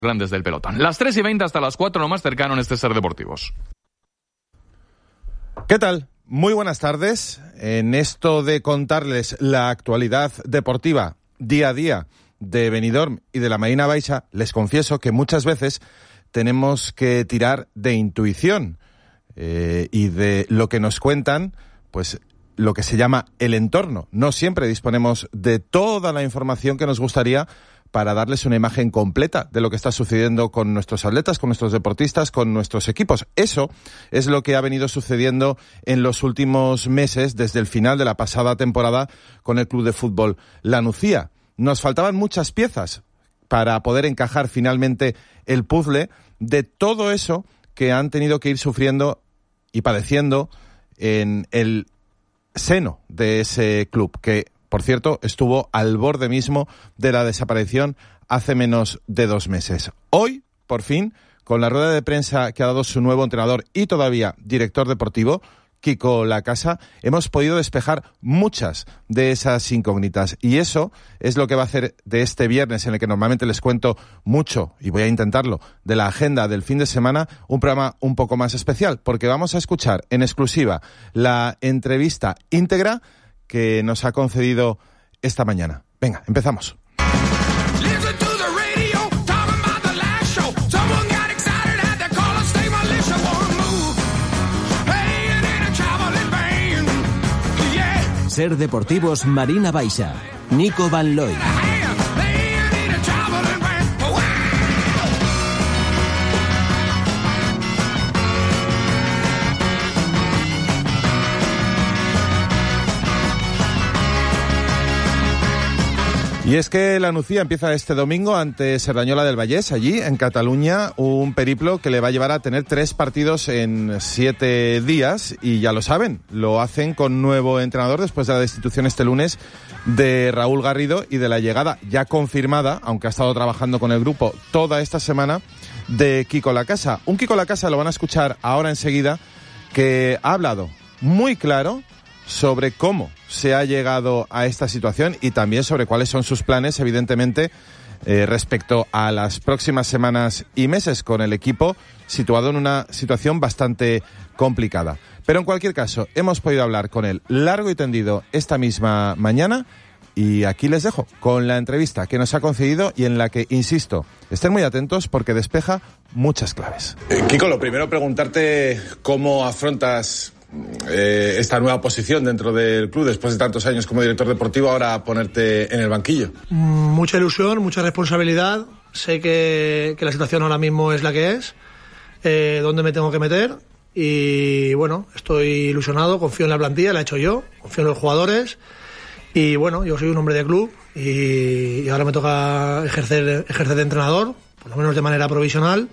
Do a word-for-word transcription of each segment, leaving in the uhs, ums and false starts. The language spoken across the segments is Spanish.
grandes del pelotón. Las tres y veinte hasta las cuatro, lo más cercano en este Ser Deportivos. ¿Qué tal? Muy buenas tardes. En esto de contarles la actualidad deportiva día a día de Benidorm y de la Marina Baixa, les confieso que muchas veces tenemos que tirar de intuición eh, y de lo que nos cuentan, pues lo que se llama el entorno. No siempre disponemos de toda la información que nos gustaría para darles una imagen completa de lo que está sucediendo con nuestros atletas, con nuestros deportistas, con nuestros equipos. Eso es lo que ha venido sucediendo en los últimos meses, desde el final de la pasada temporada con el Club de Fútbol La Nucía. Nos faltaban muchas piezas para poder encajar finalmente el puzzle de todo eso que han tenido que ir sufriendo y padeciendo en el seno de ese club, que por cierto, estuvo al borde mismo de la desaparición hace menos de dos meses. Hoy, por fin, con la rueda de prensa que ha dado su nuevo entrenador y todavía director deportivo, Quico Lacasa, hemos podido despejar muchas de esas incógnitas. Y eso es lo que va a hacer de este viernes, en el que normalmente les cuento mucho, y voy a intentarlo, de la agenda del fin de semana, un programa un poco más especial, porque vamos a escuchar en exclusiva la entrevista íntegra que nos ha concedido esta mañana. Venga, empezamos. Ser Deportivos Marina Baixa. Nico Van Looy. Y es que la Nucía empieza este domingo ante Cerdanyola del Vallès, allí en Cataluña, un periplo que le va a llevar a tener tres partidos en siete días, y ya lo saben, lo hacen con nuevo entrenador después de la destitución este lunes de Raúl Garrido y de la llegada ya confirmada, aunque ha estado trabajando con el grupo toda esta semana, de Quico Lacasa. Un Quico Lacasa, lo van a escuchar ahora enseguida, que ha hablado muy claro sobre cómo se ha llegado a esta situación y también sobre cuáles son sus planes, evidentemente, eh, respecto a las próximas semanas y meses con el equipo situado en una situación bastante complicada. Pero en cualquier caso, hemos podido hablar con él largo y tendido esta misma mañana, y aquí les dejo con la entrevista que nos ha concedido y en la que, insisto, estén muy atentos porque despeja muchas claves. Eh, Quico, lo primero preguntarte cómo afrontas Eh, esta nueva posición dentro del club después de tantos años como director deportivo, ahora ponerte en el banquillo. Mucha ilusión, mucha responsabilidad. Sé que, que la situación ahora mismo es la que es, eh, dónde me tengo que meter, y bueno, estoy ilusionado, confío en la plantilla, la he hecho yo, confío en los jugadores, y bueno, yo soy un hombre de club y, y ahora me toca ejercer, ejercer de entrenador, por lo menos de manera provisional,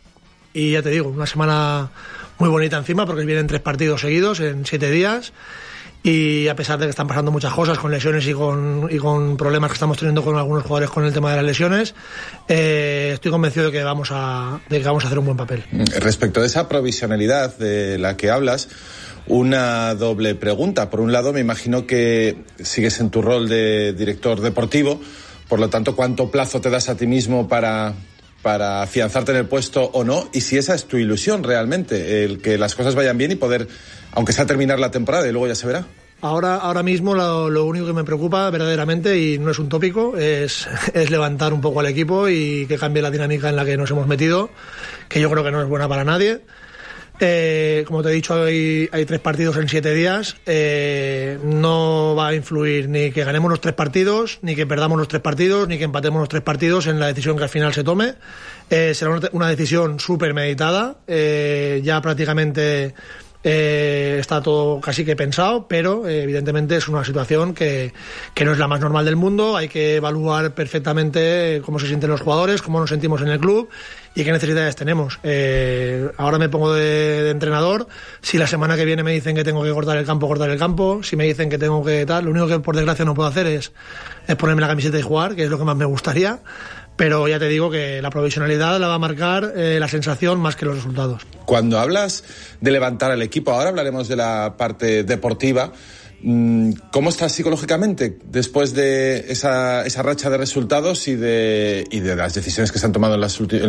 y ya te digo, una semana muy bonita encima, porque vienen tres partidos seguidos en siete días, y a pesar de que están pasando muchas cosas con lesiones y con, y con problemas que estamos teniendo con algunos jugadores con el tema de las lesiones, eh, estoy convencido de que vamos a de que vamos a hacer un buen papel. Respecto de esa provisionalidad de la que hablas, una doble pregunta. Por un lado, me imagino que sigues en tu rol de director deportivo, por lo tanto, ¿cuánto plazo te das a ti mismo para para afianzarte en el puesto o no? Y si esa es tu ilusión realmente, el que las cosas vayan bien y poder, aunque sea terminar la temporada y luego ya se verá. Ahora, ahora mismo lo, lo único que me preocupa verdaderamente, y no es un tópico, es, es levantar un poco al equipo y que cambie la dinámica en la que nos hemos metido, que yo creo que no es buena para nadie. Eh, como te he dicho, hay, hay tres partidos en siete días. Eh, no va a influir ni que ganemos los tres partidos, ni que perdamos los tres partidos, ni que empatemos los tres partidos en la decisión que al final se tome. Eh, será una, una decisión súper meditada. Eh, ya prácticamente eh, está todo casi que pensado, pero eh, evidentemente es una situación que, que no es la más normal del mundo. Hay que evaluar perfectamente cómo se sienten los jugadores, cómo nos sentimos en el club y qué necesidades tenemos. Eh, ahora me pongo de, de entrenador. Si la semana que viene me dicen que tengo que cortar el campo, cortar el campo. Si me dicen que tengo que tal, lo único que por desgracia no puedo hacer es, es ponerme la camiseta y jugar, que es lo que más me gustaría. Pero ya te digo que la provisionalidad la va a marcar eh, la sensación más que los resultados. Cuando hablas de levantar al equipo, ahora hablaremos de la parte deportiva, ¿Cómo estás psicológicamente después de esa, esa racha de resultados y de, y de las decisiones que se han tomado en las últimas